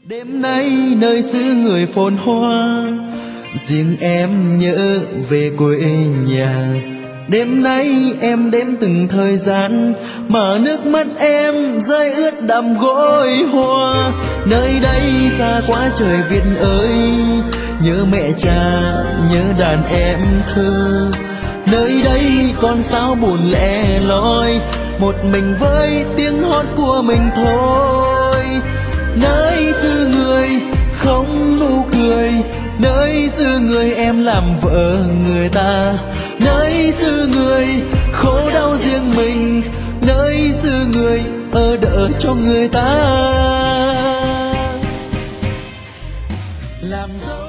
Đêm nay nơi xứ người phồn hoa, riêng em nhớ về quê nhà. Đêm nay em đếm từng thời gian mà nước mắt em rơi ướt đầm gối hoa. Nơi đây xa quá trời Việt ơi, nhớ mẹ cha, nhớ đàn em thơ. Nơi đây con sao buồn lẻ loi, một mình với tiếng hót của mình thôi. Nơi xứ người không nụ cười, nơi xứ người em làm vợ người ta. Nơi xứ người khổ đau riêng mình, nơi xứ người ở đỡ cho người ta. Làm dâu